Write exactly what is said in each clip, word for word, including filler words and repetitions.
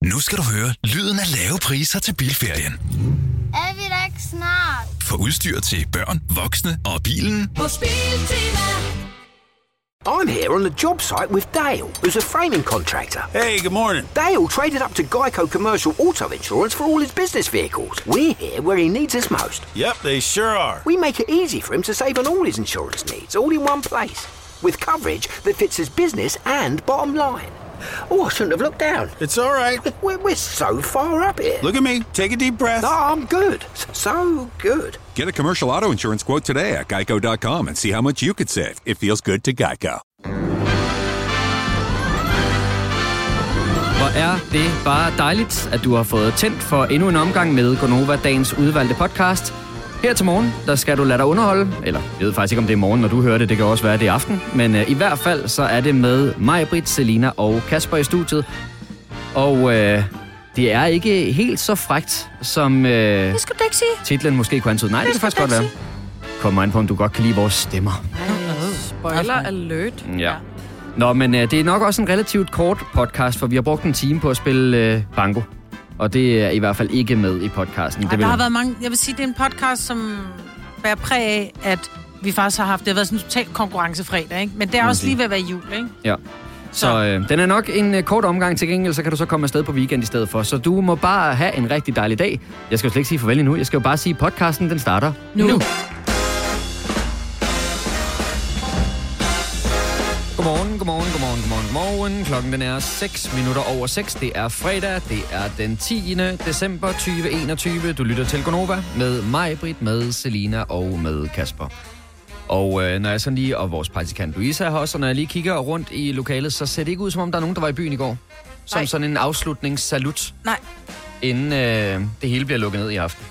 Nu skal du høre lyden af lave priser til bilferien. Er vi da ikke snart? For udstyr til børn, voksne og bilen. Hos Biltema. I'm here on the job site with Dale, who's a framing contractor. Hey, good morning. Dale traded up to Geico Commercial Auto Insurance for all his business vehicles. We're here where he needs us most. Yep, they sure are. We make it easy for him to save on all his insurance needs, all in one place. With coverage that fits his business and bottom line. Oh, I shouldn't have looked down. It's all right. We're, we're so far up here. Look at me. Take a deep breath. No, I'm good. So good. Get a commercial auto insurance quote today at geico dot com and see how much you could save. It feels good to Geico. Hvor er det bare dejligt, at du har fået tændt for endnu en omgang med Gonova, dagens udvalgte podcast. Her til morgen, der skal du lade dig underholde. Eller, jeg ved faktisk ikke, om det er morgen, når du hører det. Det kan også være, det er aften. Men øh, i hvert fald, så er det med mig, Britt, Selina og Kasper i studiet. Og øh, det er ikke helt så frækt, som øh, det skulle du ikke sige. Titlen måske kunne antyde. Nej, det, det kan faktisk godt være. Kommer an på, om du godt kan lide vores stemmer. Spoiler alert. Ja. Nå, men øh, det er nok også en relativt kort podcast, for vi har brugt en time på at spille øh, banko. Og det er i hvert fald ikke med i podcasten. Ej, det der vil... har været mange... Jeg vil sige, det er en podcast, som bærer præg af, at vi faktisk har haft... Det har været sådan en totalt konkurrencefredag, ikke? Men det er også lige ved at være jul, ikke? Ja. Så øh, den er nok en øh, kort omgang. Til gengæld, så kan du så komme afsted på weekend i stedet for. Så du må bare have en rigtig dejlig dag. Jeg skal jo slet ikke sige farvel endnu. Jeg skal jo bare sige, at podcasten, den starter nu. nu. Godmorgen, godmorgen, godmorgen, godmorgen, godmorgen. Klokken den er seks minutter over seks. Det er fredag. Det er den tiende december tyve enogtyve. Du lytter til Gonova med mig, Britt, med Selina og med Kasper. Og øh, når jeg sådan lige, og vores praktikant Louise er her også, og når jeg lige kigger rundt i lokalet, så ser det ikke ud, som om der er nogen, der var i byen i går. Som Nej. Sådan en afslutningssalut. Nej. Inden øh, det hele bliver lukket ned i aften.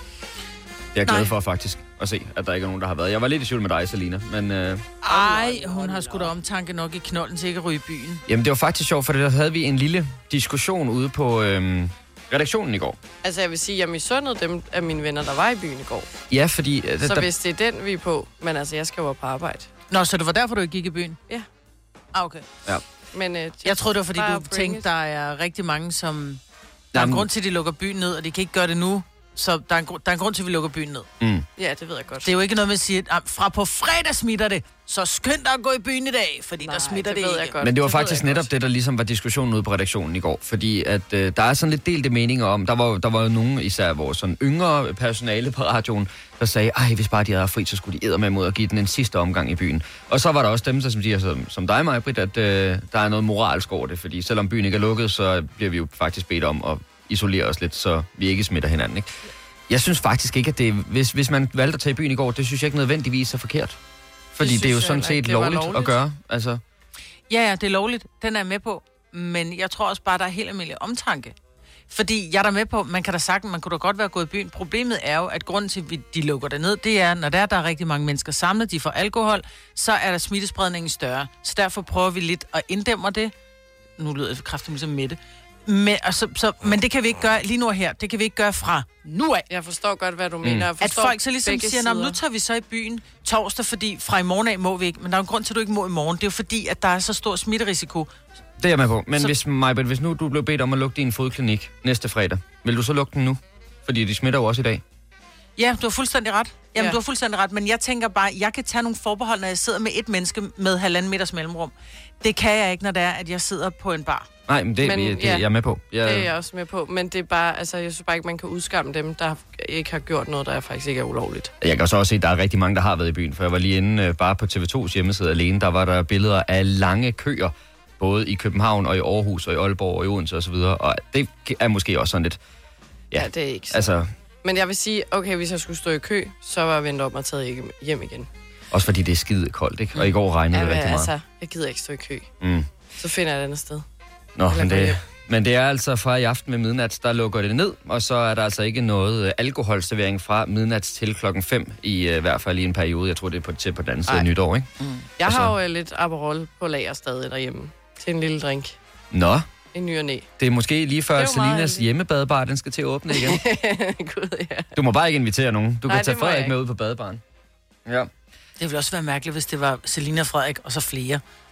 Det er jeg glad for faktisk at se, at der ikke er nogen, der har været. Jeg var lidt i tvivl med dig, Selina, men... Øh... Ej, hun har sgu da omtanke nok i knolden til ikke at ryge i byen. Jamen, det var faktisk sjovt, for der havde vi en lille diskussion ude på øh, redaktionen i går. Altså, jeg vil sige, at jeg misundede dem af mine venner, der var i byen i går. Ja, fordi... Øh, så der... hvis det er den, vi er på... Men altså, jeg skal jo på arbejde. Nå, så det var derfor, du ikke gik i byen? Ja. Ah, okay. Ja. Men, øh, jeg troede, det var, fordi du tænkte, der er rigtig mange, som... Der er en grund til, at de lukker byen ned, og de kan ikke gøre det nu. Så der er, en grund, der er en grund til, at vi lukker byen ned. Mm. Ja, det ved jeg godt. Det er jo ikke noget med at sige, at fra på fredag smitter det, så skynd dig at gå i byen i dag, fordi Nej, der smitter det, det ikke. Jeg godt. Men det var det faktisk netop godt. Det, der ligesom var diskussionen ude på redaktionen i går. Fordi at øh, der er sådan lidt delte meninger om, der var, der var jo nogen, især vores sådan yngre personale på radioen, der sagde, ej, hvis bare de havde fri, så skulle de eddermad mod at give den en sidste omgang i byen. Og så var der også dem, der som siger, som, som dig, Maja Britt, at øh, der er noget moralsk over det, fordi selvom byen ikke er lukket, så bliver vi jo faktisk bedt om at isolere os lidt, så vi ikke smitter hinanden, ikke? Jeg synes faktisk ikke, at det... Hvis, hvis man valgte at tage i byen i går, det synes jeg ikke nødvendigvis er forkert. Fordi det, det er jo sådan set lovligt, lovligt at gøre. Altså. Ja, ja, det er lovligt. Den er jeg med på. Men jeg tror også bare, der er helt almindelig omtanke. Fordi jeg er der med på, man kan da sagt, man kunne da godt være gået i byen. Problemet er jo, at grunden til, at de lukker det ned, det er, når der er, der er rigtig mange mennesker samlet, de får alkohol, så er der smittespredningen større. Så derfor prøver vi lidt at inddæmme det. Nu lyder det kraftigt ligesom Mette. Men, altså, så, men det kan vi ikke gøre lige nu og her. Det kan vi ikke gøre fra nu af. Jeg forstår godt, hvad du mener. Mm. At folk så ligesom siger, nu tager vi så i byen torsdag, fordi fra i morgen af må vi ikke. Men der er en grund til, at du ikke må i morgen. Det er jo fordi, at der er så stor smitterisiko. Det er jeg med på. Men så... hvis, Majbert, hvis nu du blev bedt om at lukke din fodklinik næste fredag, vil du så lukke den nu? Fordi de smitter jo også i dag. Ja, du har fuldstændig ret. Jamen, ja. du har fuldstændig ret. Men jeg tænker bare, jeg kan tage nogle forbehold, når jeg sidder med et menneske med halvanden meters mellemrum. Det kan jeg ikke, når det er, at jeg sidder på en bar. Nej, men det, men, det, det ja, jeg er med på. Jeg... Det er jeg også med på. Men det er bare, altså, jeg synes bare ikke, man kan udskamme dem, der ikke har gjort noget, der faktisk ikke er ulovligt. Jeg kan så også se, at der er rigtig mange, der har været i byen. For jeg var lige inde bare på T V to's hjemmeside alene. Der var der billeder af lange køer, både i København og i Aarhus og i Aalborg og i Odense osv. Og, og det er måske også sådan lidt... Ja, ja det er ikke så. Altså... Men jeg vil sige, okay, hvis jeg skulle stå i kø, så var jeg vendt op og taget hjem igen. Også fordi det er skide koldt, ikke? Og i går regnede ja, det rigtig altså, meget. Jeg gider ikke stå i kø. Mm. Så finder jeg et andet sted. Nå, men det, men det er altså fra i aften ved midnat, der lukker det ned, og så er der altså ikke noget alkoholservering fra midnat til klokken fem, i uh, hvert fald i en periode. Jeg tror, det er på, til på den anden side af nytår, ikke? Mm. Jeg så... har jo uh, lidt Aperol på lager stadig derhjemme til en lille drink. Nå. En ny og næ. Det er måske lige før Selinas hjemmebadbar, den skal til at åbne igen. Gud, ja. Du må bare ikke invitere nogen. Du Nej, kan tage Frederik med ud på badebaren. Ja. Det ville også være mærkeligt, hvis det var Selina og Frederik, og så flere.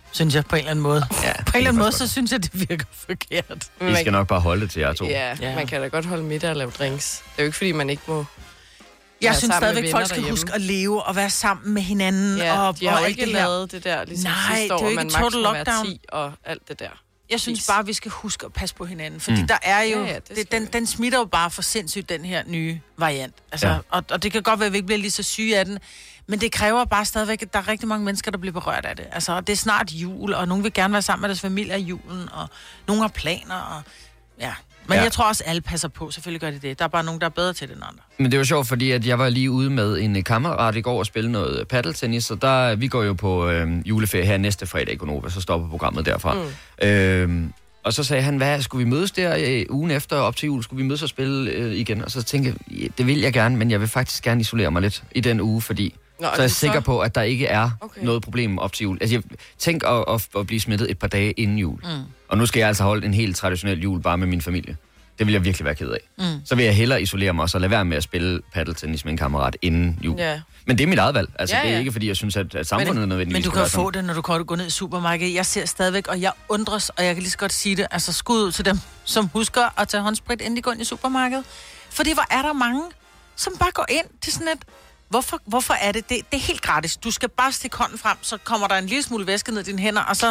Synes jeg på en eller anden måde. Ja, på en eller anden måde, så synes jeg, det virker forkert. Vi skal nok bare holde det til jer to. Ja, ja, man kan da godt holde middag og lave drinks. Det er jo ikke, fordi man ikke må... Jeg synes stadigvæk, folk skal derhjemme. Huske at leve og være sammen med hinanden. Ja, og, de har og jo ikke det lavet det der, ligesom Nej, sidste år, det er jo ikke man total lockdown. lockdown. ti og alt det der. Jeg synes bare, vi skal huske at passe på hinanden, fordi mm. der er jo... Ja, ja, det, den, den smitter jo bare for sindssygt, den her nye variant. Altså, ja. og, og det kan godt være, at vi ikke bliver lige så syge af den, men det kræver bare stadigvæk, at der er rigtig mange mennesker, der bliver berørt af det. Altså, det er snart jul, og nogen vil gerne være sammen med deres familie i julen, og nogen har planer, og ja... Men ja. Jeg tror også, alle passer på. Selvfølgelig gør de det. Der er bare nogen, der er bedre til det end andre. Men det var sjovt, fordi at jeg var lige ude med en kammerat i går og spille noget paddeltennis, og der, vi går jo på øh, juleferie her næste fredag i Gonova, så stopper programmet derfra. Mm. Øh, og så sagde han, hvad, skulle vi mødes der øh, ugen efter op til jul? Skulle vi mødes og spille øh, igen? Og så tænkte jeg, ja, det vil jeg gerne, men jeg vil faktisk gerne isolere mig lidt i den uge, fordi... Nå, så er jeg sikker så... på, at der ikke er okay. noget problem op til jul. Altså, jeg, tænk at, at, at blive smittet et par dage inden jul. Mm. Og nu skal jeg altså holde en helt traditionel jul bare med min familie. Det vil jeg virkelig være ked af. Mm. Så vil jeg hellere isolere mig, og så lade være med at spille paddeltennis med en kammerat inden jul. Ja. Men det er mit eget valg. Altså, ja, ja. Det er ikke, fordi jeg synes, at, at samfundet men, er nødvendigvis... Men du kan få det, når du går ned i supermarkedet. Jeg ser stadigvæk, og jeg undres, og jeg kan lige så godt sige det, altså skud ud til dem, som husker at tage håndsprit, inden de går ind i supermarkedet. Fordi hvor er der mange, som bare går ind til sådan et... Hvorfor, hvorfor er det? det? Det er helt gratis. Du skal bare stikke hånden frem, så kommer der en lille smule væske ned i dine hænder, og så...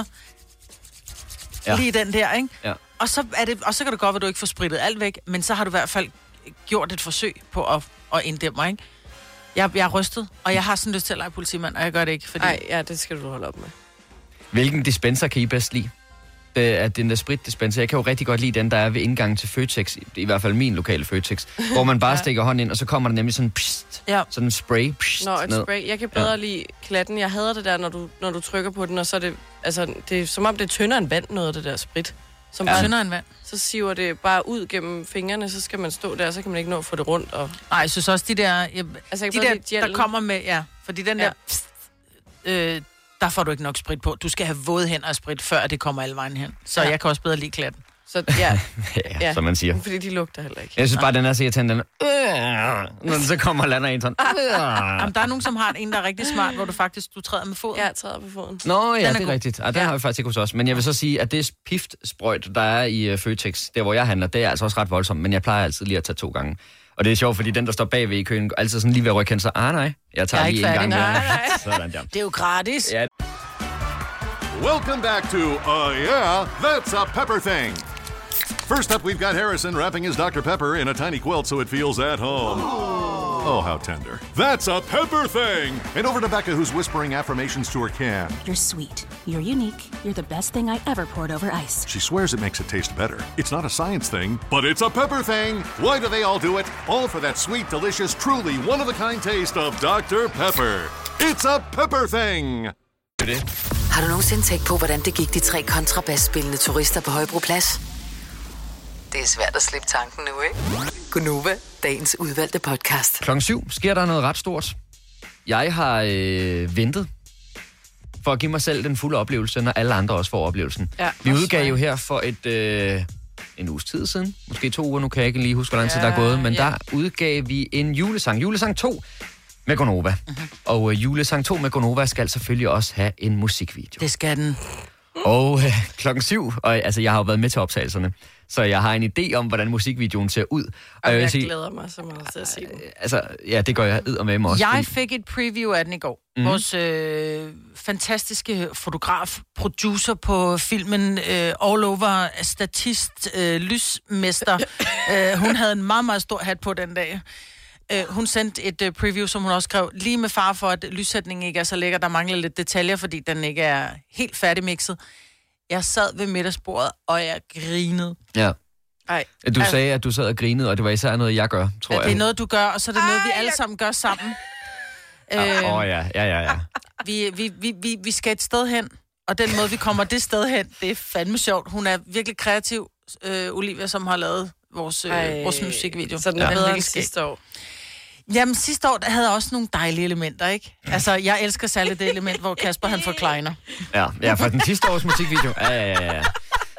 Ja. Lige den der, ikke? Ja. Og så, er det, og så kan det godt være, at du ikke får spritet alt væk, men så har du i hvert fald gjort et forsøg på at, at inddæmme mig, ikke? Jeg, jeg er rystet, og jeg har sådan lyst til at lege politimand, og jeg gør det ikke, fordi... Nej, ja, det skal du holde op med. Hvilken dispenser kan I bedst lide? Det er den der spritdispenser. Jeg kan jo rigtig godt lide den, der er ved indgangen til Føtex, i hvert fald min lokale Føtex, hvor man bare ja. stikker hånden ind, og så kommer der nemlig sådan pst, ja. sådan en spray. Pst, Nå, et spray. Jeg kan bedre ja. lide klatten. Jeg hader det der, når du, når du trykker på den, og så er det, altså, det er som om det er tyndere end vand, noget af det der sprit. Som ja. tyndere end vand. Så siver det bare ud gennem fingrene, så skal man stå der, så kan man ikke nå at få det rundt. Og... Nej, jeg synes også, de der, jeg, altså, jeg de der, der kommer med, ja, fordi den ja. der, pst, øh, der får du ikke nok sprit på. Du skal have våde hænder af sprit, før det kommer alle vejen hen. Så ja. jeg kan også bedre lide klatten. Så ja, ja, ja, som man siger. Fordi de lugter heller ikke. Jeg synes bare, den er så irriterende, den er, når den så kommer og lander en sådan. Jamen, der er nogen, som har en, der er rigtig smart, hvor du faktisk, du træder med foden. Ja, jeg træder på foden. Nå, ja, er det er god. rigtigt. Ja, det ja. har vi faktisk ikke hos os. Men jeg vil så sige, at det piftsprøjt, der er i uh, Føtex, der hvor jeg handler, det er altså også ret voldsomt, men jeg plejer altid lige at tage to gange. Og det er sjovt, fordi den, der står bagved i køen, altid sådan lige ved at rykke hen, så, ah nej, jeg tager jeg lige en gang. Nej, nej. Sådan der. Det er jo gratis. Ja. Welcome back to, uh, yeah, that's a pepper thing. First up, we've got Harrison wrapping his Doctor Pepper in a tiny quilt so it feels at home. Oh, how tender. That's a pepper thing! And over to Becca, who's whispering affirmations to her can. You're sweet. You're unique. You're the best thing I ever poured over ice. She swears it makes it taste better. It's not a science thing, but it's a pepper thing! Why do they all do it? All for that sweet, delicious, truly one-of-a-kind taste of Doctor Pepper. It's a pepper thing! Har du nogensinde tænkt på, hvordan det gik de tre kontrabasspillende turister på Højbroplads? Det er svært at slippe tanken nu, ikke? Gonova, dagens udvalgte podcast. Klokken syv sker der noget ret stort. Jeg har øh, ventet for at give mig selv den fulde oplevelse, når alle andre også får oplevelsen. Ja, vi udgav jo her for et øh, en uges tid siden, måske to uger, nu kan jeg ikke lige huske, hvor lang tid ja, der er gået, men ja. der udgav vi en julesang, julesang to med Gonova. Uh-huh. Og øh, julesang to med Gonova skal selvfølgelig også have en musikvideo. Det skal den. Og øh, klokken syv, og altså jeg har jo været med til optagelserne, så jeg har en idé om, hvordan musikvideoen ser ud. Og, og jeg, jeg sige, glæder mig så meget til at se den. Altså, ja, det gør jeg eddermame mig også. Jeg fik et preview af den i går. Mm-hmm. Vores øh, fantastiske fotograf, producer på filmen, øh, all over, statist, øh, lysmester. øh, hun havde en meget, meget stor hat på den dag. Uh, hun sendte et uh, preview, som hun også skrev, lige med far for, at lyssætningen ikke er så lækker. Der mangler lidt detaljer, fordi den ikke er helt færdigmixet. Jeg sad ved middagsbordet, og jeg grinede. Ja. Ej. Du altså, sagde, at du sad og grinede, og det var især noget, jeg gør, tror ja, jeg. det er noget, du gør, og så er det Ej, noget, vi alle sammen gør sammen. Åh øh, oh, ja, ja, ja, ja. Vi, vi, vi, vi, vi skal et sted hen, og den måde, vi kommer det sted hen, det er fandme sjovt. Hun er virkelig kreativ, øh, Olivia, som har lavet vores, øh, vores musikvideo. Så den er bedre end sidste år. Jamen, sidste år der havde også nogle dejlige elementer, ikke? Altså, jeg elsker særligt det element, hvor Kasper han forklejner. Ja, ja, for den sidste års musikvideo. Ja, ja, ja, ja.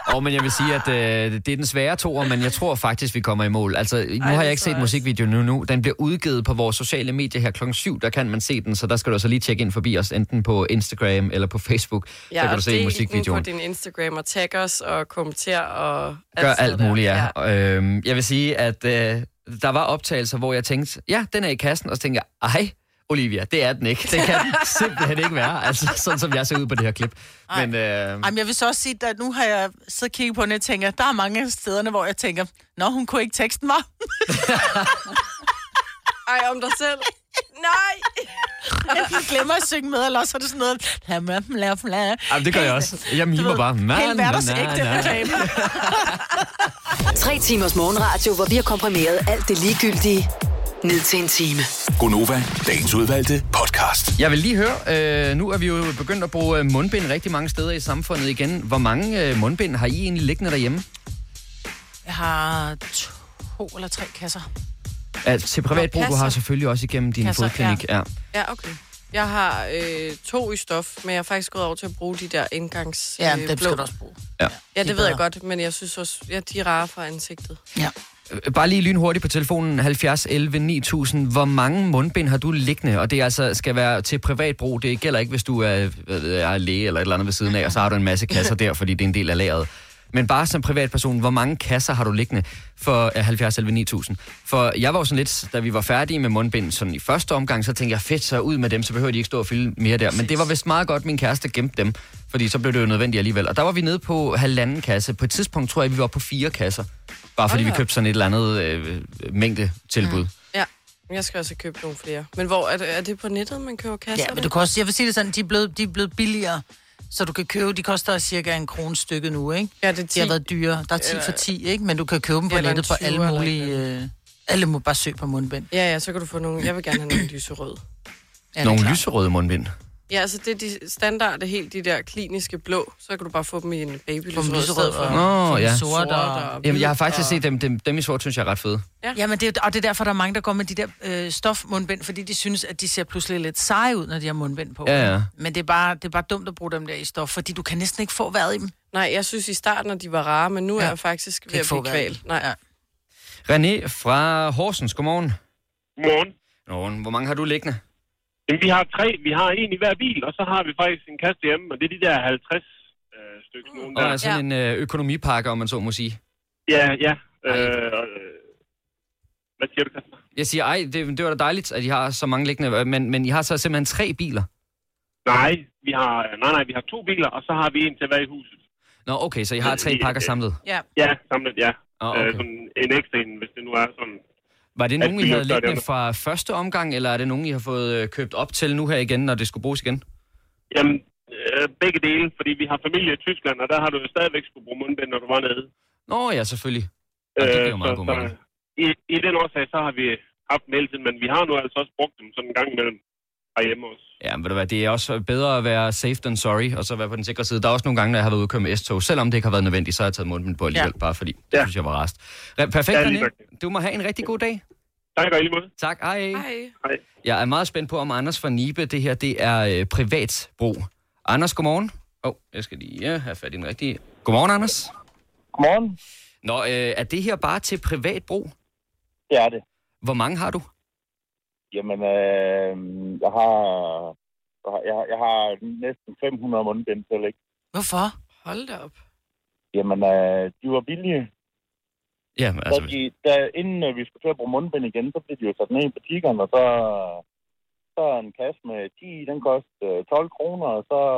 Og men jeg vil sige, at øh, det er den svære toer, men jeg tror faktisk, vi kommer i mål. Altså, nu Ej, har jeg ikke set også. musikvideoen nu, nu. Den bliver udgivet på vores sociale medier her klokken syv. Der kan man se den, så der skal du så lige tjekke ind forbi os, enten på Instagram eller på Facebook. Ja, så kan du se musikvideoen. på din Instagram og tag os og kommenter og... Gør alt muligt, ja. ja. Øhm, jeg vil sige, at øh, der var optagelser, hvor jeg tænkte, ja, den er i kassen, og så tænkte jeg, ej, Olivia, det er den ikke. Det kan den simpelthen ikke være, altså sådan som jeg ser ud på det her klip. Ej. Men, øh... Ej, men jeg vil så også sige, at nu har jeg så kigget på den, og tænker, der er mange steder, hvor jeg tænker, nå, hun kunne ikke teksten mig. Ej, om dig selv. Nej! Enten glemmer at synge med, eller også er det sådan noget... Bla, bla, bla. Jamen, det gør jeg også. Jeg mimer bare. Helt hverdagsægte reklame. Tre timers morgenradio, hvor vi har komprimeret alt det ligegyldige ned til en time. Gonova, dagens udvalgte podcast. Jeg vil lige høre, øh, nu er vi jo begyndt at bruge mundbind rigtig mange steder i samfundet igen. Hvor mange øh, mundbind har I egentlig liggende derhjemme? Jeg har to eller tre kasser. Altså, til privatbrug, du har selvfølgelig også igennem din kasser, fodklinik. Ja. ja, okay. Jeg har øh, to i stof, men jeg har faktisk gået over til at bruge de der indgangs øh, Ja, det skal blå. du også bruge. Ja, ja det ved jeg godt, men jeg synes også, ja, de er rare for ansigtet. Ja. Bare lige lynhurtigt på telefonen halvfjerds elleve ni tusind. Hvor mange mundbind har du liggende? Og det altså skal være til privatbrug. Det gælder ikke, hvis du er, er læge eller et eller andet ved siden af, og så har du en masse kasser der, fordi det er en del af lageret. Men bare som privatperson, hvor mange kasser har du liggende for halvfjerds elleve ni tusind? For jeg var jo sådan lidt, da vi var færdige med mundbind sådan i første omgang, så tænkte jeg, fedt, så ud med dem, så behøver de ikke stå og fylde mere der. Men det var vist meget godt, min kæreste gemte dem, fordi så blev det jo nødvendigt alligevel. Og der var vi nede på halvanden kasse. På et tidspunkt tror jeg, vi var på fire kasser. Bare fordi vi købte sådan et eller andet øh, mængde tilbud. Mm. Ja, jeg skal også købe nogle flere. Men hvor er det, er det på nettet, man køber kasser? Ja, men du kan også, jeg vil sige det sådan, de er blevet, de er blevet billigere. Så du kan købe, de koster cirka en krone stykket nu, ikke? Ja, det er ti. De har været dyre. Der er ti for ti, ikke? Men du kan købe dem på Eller nettet på tyve alle eller mulige... noget. Øh, alle må bare søge på mundbind. Ja, ja, så kan du få nogle... Jeg vil gerne have nogle lyserøde. Ja, nogle lyserøde mundbind? Ja, altså det er de standarde, helt de der kliniske blå. Så kan du bare få dem i en babylysrød i lyserød stedet for. Nå, ja. Sort og... Jamen, jeg har faktisk set dem, dem, dem i sort, synes jeg er ret fede. Ja, ja men det, og det er derfor, der er mange, der går med de der øh, stofmundbind, fordi de synes, at de ser pludselig lidt seje ud, når de har mundbind på. Ja, ja. Men det er, bare, det er bare dumt at bruge dem der i stof, fordi du kan næsten ikke få vejret i dem. Nej, jeg synes i starten, at de var rare, men nu ja. er jeg faktisk ved at blive kvalt. Nej. Ja. René fra Horsens, godmorgen. Godmorgen. Godmorgen. Hvor mange har du liggende? Jamen, vi har tre. Vi har en i hver bil, og så har vi faktisk en kasse hjemme, og det er de der halvtreds øh, stykker. Mm. Og er sådan ja. en øh, økonomipakke, om man så må sige. Ja, ja. Øh, øh, hvad siger du, Kasper? Jeg siger, ej, det, det var da dejligt, at I har så mange liggende, men, men I har så simpelthen tre biler? Nej, vi har, nej, nej, vi har to biler, og så har vi en til hver i huset. Nå, okay, så I har tre pakker samlet? Ja, ja samlet, ja. Oh, okay. øh, sådan en ekstra en, hvis det nu er sådan... Var det nogen, I havde liggende fra første omgang, eller er det nogen, I har fået købt op til nu her igen, når det skulle bruges igen? Jamen, øh, begge dele, fordi vi har familie i Tyskland, og der har du jo stadigvæk skulle bruge mundbind, når du var nede. Nå ja, selvfølgelig. Og det giver jo meget god mening. I, I den årsag, så har vi haft dem hele tiden, men vi har nu altså også brugt dem sådan en gang imellem herhjemme også. Ja, men ved du hvad, det er også bedre at være safe than sorry, og så være på den sikre side. Der er også nogle gange, når jeg har været ude og køre med S-tog, selvom det ikke har været nødvendigt, så har jeg taget mundbind på alligevel, ja. bare fordi det ja. synes jeg var rest. Perfekt, René. Ja, du må have en rigtig god dag. Tak, og i lige måde. Tak, hej. Hej. Hej. Jeg er meget spændt på, om Anders fra Nibe, det her, det er øh, privat brug. Anders, godmorgen. Åh, oh, jeg skal lige ja, have fat i den rigtige. Godmorgen, Anders. Godmorgen. Nå, øh, er det her bare til privat brug? Det er det. Hvor mange har du? Jamen, øh, jeg har, jeg, har, jeg har næsten fem hundrede mundbind til, ikke? Hvorfor? Hold da op. Jamen, øh, de var billige. Ja, men altså... Da de, da, inden øh, vi skulle til at bruge mundbind igen, så blev de jo sat ned i butikkerne, og så, så en kasse med ti, den kostede tolv kroner, og så,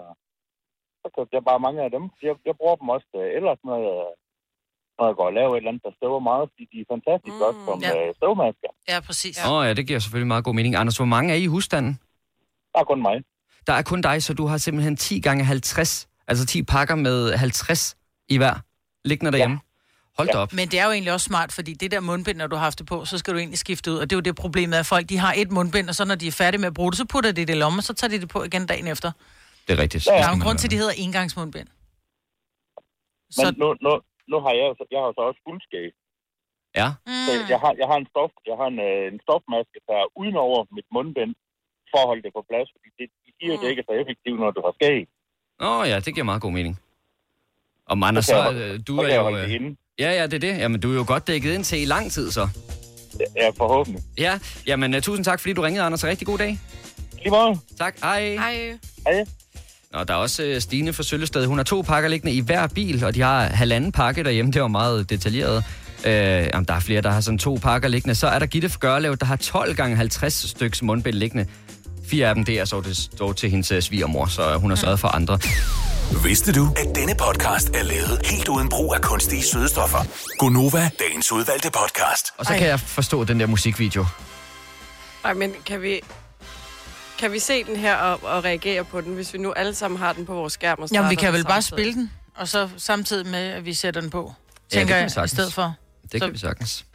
så købte jeg bare mange af dem. Jeg, jeg bruger dem også øh, ellers, når jeg, når jeg går og laver et eller andet, der støver meget, fordi de er fantastisk mm, godt som ja. øh, støvmasker. Ja, præcis. Åh ja. Oh, ja, det giver selvfølgelig meget god mening. Anders, hvor mange er I i husstanden? Der er kun mig. Der er kun dig, så du har simpelthen ti gange halvtreds, altså ti pakker med halvtreds i hver, liggende derhjemme. Ja. Hold da op. Men det er jo egentlig også smart, fordi det der mundbind, når du har haft det på, så skal du egentlig skifte ud. Og det er jo det problemet, at folk de har et mundbind, og så når de er færdige med at bruge det, så putter de det i lommen, og så tager de det på igen dagen efter. Det er rigtigt. Der er jo en grund til, at de hedder engangsmundbind. Så... Men nu, nu, nu har jeg, jeg har så også fuldskab. Ja. Så jeg har, jeg har en stof, jeg har en, en stofmaske, der er uden over mit mundbind, for at holde det på plads, fordi det, de siger, mm. det ikke er så effektivt, når du har skæg. Åh oh, ja, det giver meget god mening. Og man, Så kan så, jeg- øh, du så kan er jeg jo... holde det øh, inde. Ja, ja, det er det. Jamen, du er jo godt dækket ind til i lang tid, så. Ja, forhåbentlig. Ja, jamen, uh, tusind tak, fordi du ringede, Anders. Rigtig god dag. Lige måde. Tak, hej. Hej. Hej. Nå, der er også uh, Stine fra Søllested. Hun har to pakker liggende i hver bil, og de har halvanden pakke derhjemme. Det var meget detaljeret. Uh, jamen, der er flere, der har sådan to pakker liggende. Så er der Gitte fra Gørlev, der har tolv gange halvtreds styks mundbind liggende. Fire af dem, det er så det står til hendes uh, svigermor, så hun har sørget for andre. Vidste du, at denne podcast er lavet helt uden brug af kunstige sødestoffer? Gonova, dagens udvalgte podcast. Og så kan jeg forstå den der musikvideo. Ej, men kan vi... Kan vi se den her og, og reagere på den, hvis vi nu alle sammen har den på vores skærm? Og Jamen, vi kan starter vel den bare samtidig? spille den, og så samtidig med, at vi sætter den på, Ja, det tænker kan vi jeg, i sagtens. stedet for. Det Så- kan vi sagtens.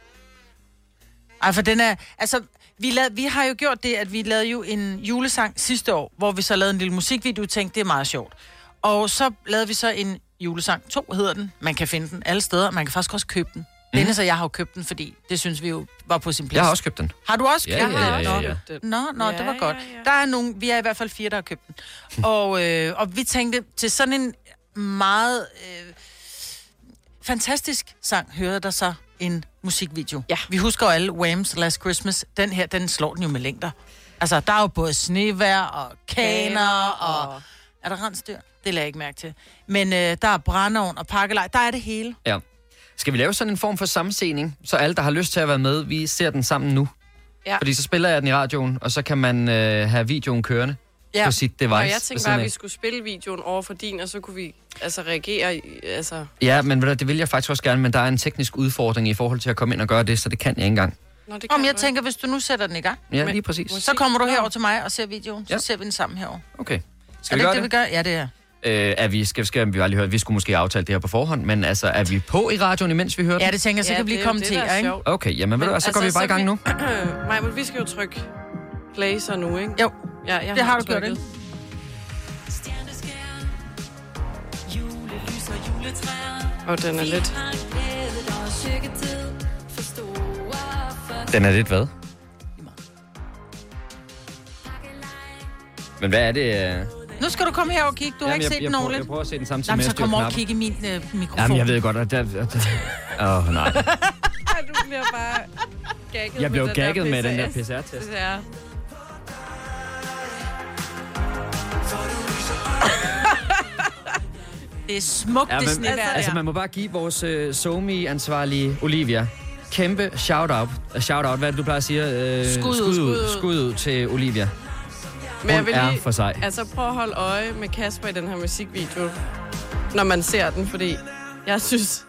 Ej, for den er... Altså, vi, lavede, vi har jo gjort det, at vi lavede jo en julesang sidste år, hvor vi så lavede en lille musikvideo, tænkte, det er meget sjovt. Og så lavede vi så en julesang to, hedder den. Man kan finde den alle steder, man kan faktisk også købe den. Mm. Dennis og jeg har jo købt den, fordi det synes vi jo var på sin plads. Jeg har også købt den. Har du også Ja, købt ja, ja, den? ja, ja. Nå, nå, Ja, det var ja, godt. ja. Der er nogen, vi er i hvert fald fire, der har købt den. og, øh, og vi tænkte, til sådan en meget øh, fantastisk sang, hørte der så en musikvideo. Ja. Vi husker jo alle Wham's Last Christmas. Den her, den slår den jo med længder. Altså, der er jo både snevejr og kaner og... og- Er der rensdyr? Det lader jeg ikke mærke til. Men øh, der er brændeovn og pakkelej. Der er det hele. Ja. Skal vi lave sådan en form for sammensening, så alle, der har lyst til at være med, vi ser den sammen nu? Ja. Fordi så spiller jeg den i radioen, og så kan man øh, have videoen kørende Ja. på sit device. Og jeg ved tænkte siden bare, at af. vi skulle spille videoen over for din, og så kunne vi altså reagere i, altså... Ja, men ved du, det vil jeg faktisk også gerne, men der er en teknisk udfordring i forhold til at komme ind og gøre det, så det kan jeg ikke engang. Nå, det Om kan jeg du tænker, hvis du nu sætter den i gang, Ja, Men- lige præcis. så kommer du herover til mig og ser videoen. Så Ja. ser vi den sammen herover. Okay. Er Skal det vi ikke gøre det, det? vi gør? Ja, det er. Øh, er vi, skal, skal vi bare lige høre, vi skulle måske aftale det her på forhånd, men altså, er vi på i radioen, imens vi hører den? Ja, det tænker jeg, så Ja, kan vi det lige er jo det, kommentere, der er ikke? sjovt. Okay, jamen ved du hvad, så går vi bare i gang nu. Nej, men vi skal jo trykke play så nu, ikke? Jo, Ja, jeg det har du gjort, trykket. ikke? Og den er lidt... Den er lidt hvad? Men hvad er det? øh? Nu skal du komme her og kigge. Du har Jamen, ikke jeg, set jeg, den prøver, ordentligt. jeg prøver at se den samtidig Jamen, med, så at styre kom over og knapper. kig i min øh, mikrofon. Jamen, jeg ved godt, at der... Åh, oh, nej. Ej, du bliver bare gagget Jeg blev med gagget den med den der P C R P C R-test. Ja. Det er smukt, Ja, det men, snevejr altså, altså, der. man må bare give vores uh, SoMe-ansvarlige Olivia kæmpe shout-out. Uh, shout-out, hvad er det, du plejer at sige? Uh, Skud ud, skud, skud ud, ud. skud ud til Olivia. Men jeg Hun vil er lige, for sig. altså prøv at holde øje med Kasper i den her musikvideo, når man ser den, fordi jeg synes...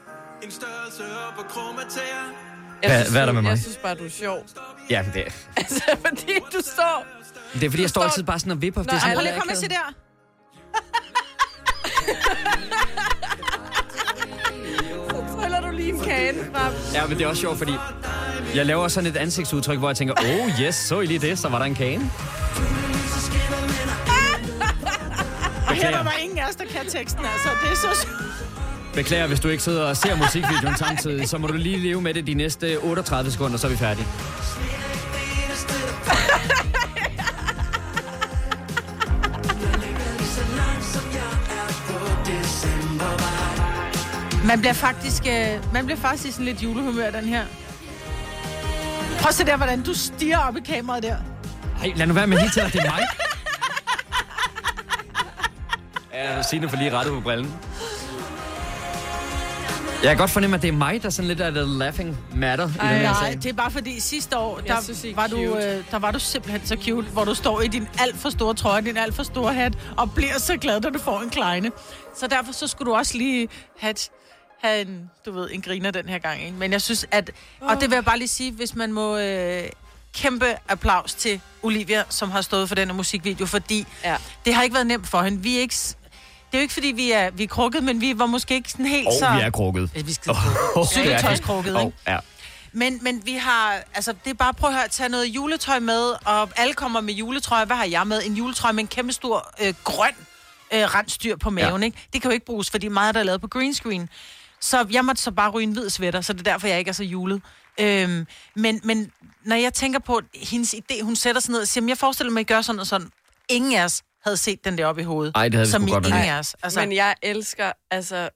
Jeg Hvad- synes, hvad er der med du- mig? Jeg synes bare, du er sjov. Ja, det, Altså, fordi du står... det er fordi, jeg står altid bare sådan og vipper. Nå, det er sådan, Prøv lige lidt at komme og se akavet. der. Så tryller du lige en kage frem. Ja, men det er også sjovt, fordi jeg laver sådan et ansigtsudtryk, hvor jeg tænker, oh yes, så I lige det, så var der en kage. Og her der var ingen af os, der kan teksten, altså. Det er så... Beklager, hvis du ikke sidder og ser musikvideoen samtidig, så må du lige leve med det de næste otteogtredive sekunder, så er vi færdige. Man bliver faktisk, øh, man bliver faktisk i sådan lidt julehumør, den her. Prøv at se der, hvordan du stiger op i kameraet der. Ej, lad nu være med hele tiden, at det er mig. Ja, Signe får lige rettet på brillen. Jeg kan godt fornemme, at det er mig, der sådan lidt er the laughing matter i den her Nej, sag. det er bare fordi sidste år, Jeg der, synes, I er var du, cute. øh, der var du simpelthen så cute, hvor du står i din alt for store trøje, din alt for store hat, og bliver så glad, når du får en kleine. Så derfor så skulle du også lige have, et, have en, du ved, en griner den her gang. Ikke? Men jeg synes, at... Og det vil jeg bare lige sige, hvis man må... Øh, kæmpe applaus til Olivia, som har stået for denne musikvideo, fordi Ja. det har ikke været nemt for hende. Vi er ikke... s- Det er jo ikke, fordi vi er, vi er krukket, men vi var måske ikke sådan helt Og så... vi er krukket. Ja, vi skal oh, Syltetøjskrukket, oh, ikke? ja. Men, men vi har, altså det er bare, prøv at høre, tage noget juletøj med, og alle kommer med juletrøje. Hvad har jeg med? En juletrøje med en kæmpe stor øh, grøn øh, rensdyr på maven, Ja. ikke? Det kan jo ikke bruges, fordi meget der er lavet på green screen. Så jeg måtte så bare ryge en hvid sweater, så det er derfor, jeg ikke er så julet. Øhm, men, men når jeg tænker på hendes idé, hun sætter sig ned og siger, jeg forestiller mig, at I gør sådan og sådan. Ingen af os havde set den der op i hovedet. Ej, det havde vi som sgu i godt ingen været. af os. Altså, Men jeg elsker, altså...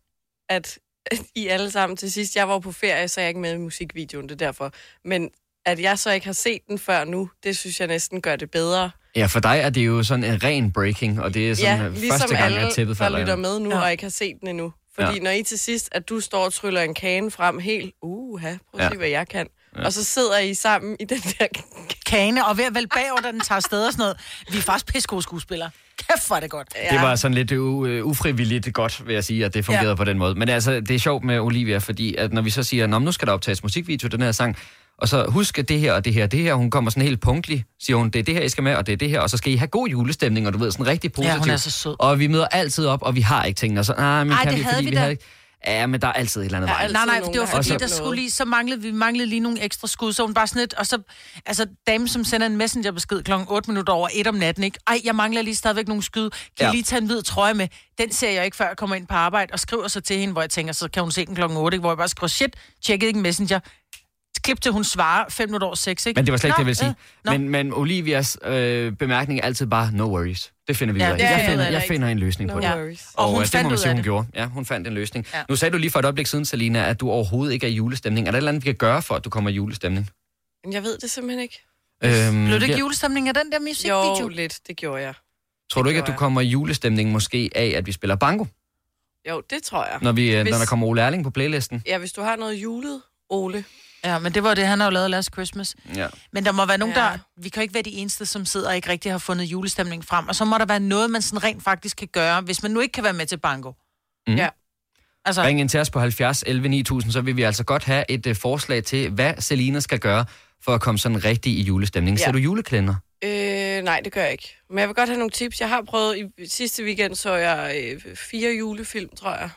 at I alle sammen til sidst, jeg var på ferie, så jeg er ikke med i musikvideoen, det er derfor. Men at jeg så ikke har set den før nu, det synes jeg næsten gør det bedre. Ja, for dig er det jo sådan en ren breaking, og det er sådan ja, ligesom første gang, alle, at tæppet der falder. lytter med nu, ja. og ikke har set den endnu. Fordi ja. når I til sidst, at du står og tryller en kane frem helt, uha, prøv at ja. se, hvad jeg kan. Ja. Og så sidder I sammen i den der kane, og ved at vælge bagover, da den tager afsted og sådan noget. Vi er faktisk pisse gode skuespillere. Kæft, hvor er det godt. Ja. Det var sådan lidt u- ufrivilligt godt, vil jeg sige, at det fungerede ja. på den måde. Men altså, det er sjovt med Olivia, fordi at når vi så siger, nå, nu skal der optages musikvideo, den her sang, og så husk at det her og det her, det her, hun kommer sådan helt punktlig, siger hun, det er det her, I skal med, og det er det her, og så skal I have god julestemning, og du ved, sådan rigtig positiv. Ja, hun er så sød. Og vi møder altid op, og vi har ikke ting, og så, nej, men Ej, kan det vi, havde fordi vi vi da. havde ikke... Ja, men der er altid et eller andet ja, vej. Nej, nej, det var fordi, så... der skulle lige, så manglede vi manglede lige nogle ekstra skud, så hun bare sådan lidt, og så, altså, damen, som sender en messengerbesked klokken otte minutter over et om natten, ikke? Ej, jeg mangler lige stadigvæk nogle skud. Kan ja. I lige tage en hvid trøje med? Den ser jeg ikke, før jeg kommer ind på arbejde, og skriver så til hende, hvor jeg tænker, så kan hun se den klokken otte, ikke? Hvor jeg bare skriver, shit, tjekkede ikke Messenger. Klip til, hun svarer fem minutter over seks, ikke? Men det var slet ikke det, jeg ville sige. Ja. Men, men Olivias øh, bemærkning er altid bare, no worries. Det finder vi ja, ud af. Jeg, finder, jeg finder en løsning no på det. Worries. Og, og hun øh, det må man sige, hun det. gjorde. Ja, hun fandt en løsning. Ja. Nu sagde du lige for et øjeblik siden, Selina, at du overhovedet ikke er i julestemning. Er der et eller andet, vi kan gøre for, at du kommer i julestemning? Jeg ved det simpelthen ikke. Øhm, Blev det ikke ja. julestemning af den der musikvideo? Jo, lidt. Det gjorde jeg. Tror du ikke, at du kommer i julestemning måske af, at vi spiller bango? Jo, det tror jeg. Når, vi, hvis... når der kommer Ole Erling på playlisten? Ja, hvis du har noget julet, Ole. Ja, men det var det, han har jo lavet Last Christmas. Ja. Men der må være nogen, ja. der... Vi kan jo ikke være de eneste, som sidder og ikke rigtig har fundet julestemning frem. Og så må der være noget, man sådan rent faktisk kan gøre, hvis man nu ikke kan være med til bango. Mm. Ja. Altså... Ring ind til os på halvfjerds elleve ni tusind, så vil vi altså godt have et uh, forslag til, hvad Selina skal gøre for at komme sådan rigtig i julestemning. Ja. Ser du juleklænder? Øh, nej, det gør jeg ikke. Men jeg vil godt have nogle tips. Jeg har prøvet... I sidste weekend så jeg øh, fire julefilm, tror jeg.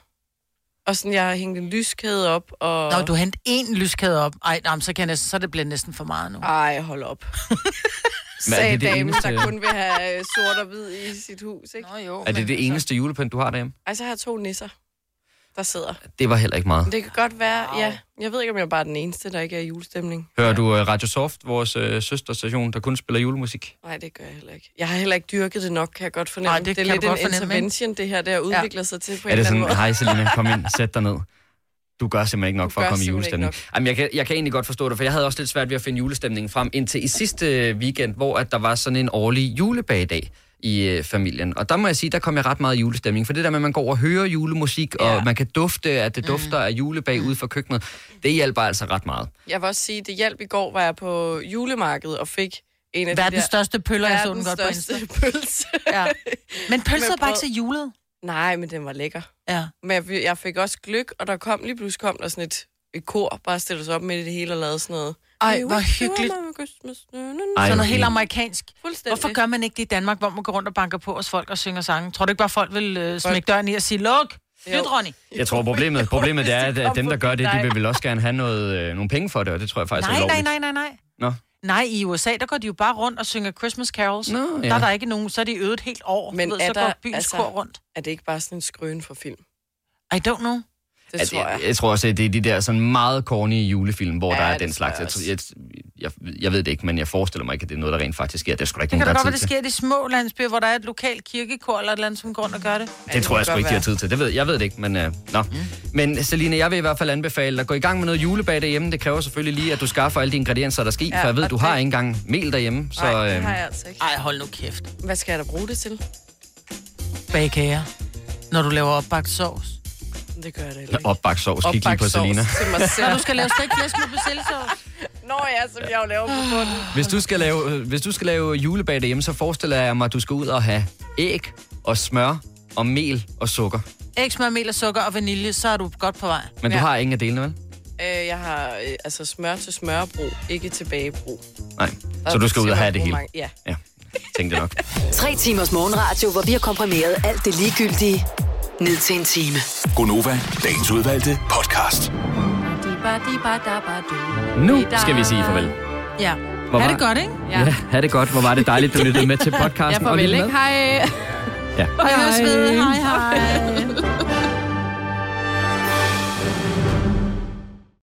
Og sådan, jeg har hængt en lyskæde op, og... Nå, du har hentet én lyskæde op. Ej, nej, så, kan jeg næsten, så det bliver næsten for meget nu. Ej, hold op. Sagde damen, eneste... der kun vil have sort og hvid i sit hus, ikke? Nå, jo, er det det eneste julepynt, du har derhjemme? Ej, så har jeg to nisser, der sidder. Det var heller ikke meget. Det kan godt være, wow. ja. Jeg ved ikke, om jeg er bare den eneste, der ikke er i julestemning. Hører du uh, Radio Soft, vores uh, søsterstation, der kun spiller julemusik? Nej, det gør jeg heller ikke. Jeg har heller ikke dyrket det nok, kan jeg godt fornemme. Nej, det, det er lidt en intervention, det her, der udvikler ja. sig til på er en eller anden måde. Er det sådan, hej Selina, kom ind, sæt dig ned. Du gør simpelthen ikke nok du for at komme i julestemning. Jamen, jeg, kan, jeg kan egentlig godt forstå det, for jeg havde også lidt svært ved at finde julestemningen frem indtil i sidste weekend, hvor at der var sådan en årlig julebagedag i øh, familien. Og der må jeg sige, der kom jeg ret meget i julestemning. For det der med, at man går og hører julemusik, ja. og man kan dufte, at det dufter mm. af julebag ude fra køkkenet, det hjælper altså ret meget. Jeg vil også sige, det hjalp i går, var jeg på julemarkedet og fik en af verdens de der... største pøller, jeg så den godt på Insta. pølse. Ja. Men pølse er bare ikke så julet. Nej, men den var lækker. Ja. Men jeg, jeg fik også gløgg, og der kom lige pludselig kom der sådan et, et kor, bare stille sig op midt i det hele og lavede sådan noget. Ej, hvor hyggeligt. Ej, sådan noget helt amerikansk. Hvorfor gør man ikke det i Danmark, hvor man går rundt og banker på hos folk og synger sange? Tror du ikke bare, folk vil øh, smække døren i og sige, luk, flyt, Ronny? Jeg tror, problemet, problemet det er, at dem, der gør det, de vil vel også gerne have noget, øh, nogle penge for det, og det tror jeg faktisk nej, er lovligt. Nej, nej, nej, nej. Nå. Nej, i U S A, der går de jo bare rundt og synger Christmas carols. Nå, ja. Der er der ikke nogen, så er de øvet helt år. Men ved, er så der, går byens altså, kor rundt. Er det ikke bare sådan en skrøn for film? I don't know. Det tror jeg. Jeg, jeg tror også, at det er de der sådan meget corny julefilm, hvor ja, der er den slags. Jeg, jeg, jeg, jeg ved det ikke, men jeg forestiller mig ikke, at det er noget, der rent faktisk sker. Det er sgu da ikke det nogen, kan der da godt være, det sker i de små landsbyer, hvor der er et lokalt kirkekor eller et eller andet, som går rundt og gør det. Det, det tror jeg sgu ikke, de har tid til. Det ved, jeg ved det ikke, men... Uh, nå. Mm. Men Selina, jeg vil i hvert fald anbefale dig at gå i gang med noget julebag derhjemme. Det kræver selvfølgelig lige, at du skaffer alle de ingredienser, der skal i, ja, for jeg ved, du har ikke engang mel derhjemme. Så, nej, det har jeg altså ikke. Ej, hold nu kæft. Hvad skal jeg da bruge det til? Bagkager. Når du laver opbagt sovs. Det gør jeg da ikke. Opbagt sovs. Kig lige på Selina. Når du skal lave stegt flæsk med persillesovs. Nå ja, som jeg jo laver på bunden. Hvis du skal lave, hvis du skal lave julebag derhjemme, så forestiller jeg mig, at du skal ud og have æg og smør og mel og sukker. Æg, smør, mel og sukker og vanilje, så er du godt på vej. Men du ja. har ingen af delene, vel? Øh, jeg har øh, altså smør til smørbrug, ikke tilbagebrug. Nej, så du skal ud og have det hele? Mange, ja. Ja, tænkte nok. Tre timers morgenradio, hvor vi har komprimeret alt det ligegyldige ned til en time. Gonova, dagens udvalgte podcast. Nu skal vi sige farvel. Ja. Hvor ha' var... det godt, ikke? Ja. ja, ha' det godt. Hvor var det dejligt, du lyttede med til podcasten. Ja, farvel, ikke? Hej. Ja. Hej, hej. Hej, hej.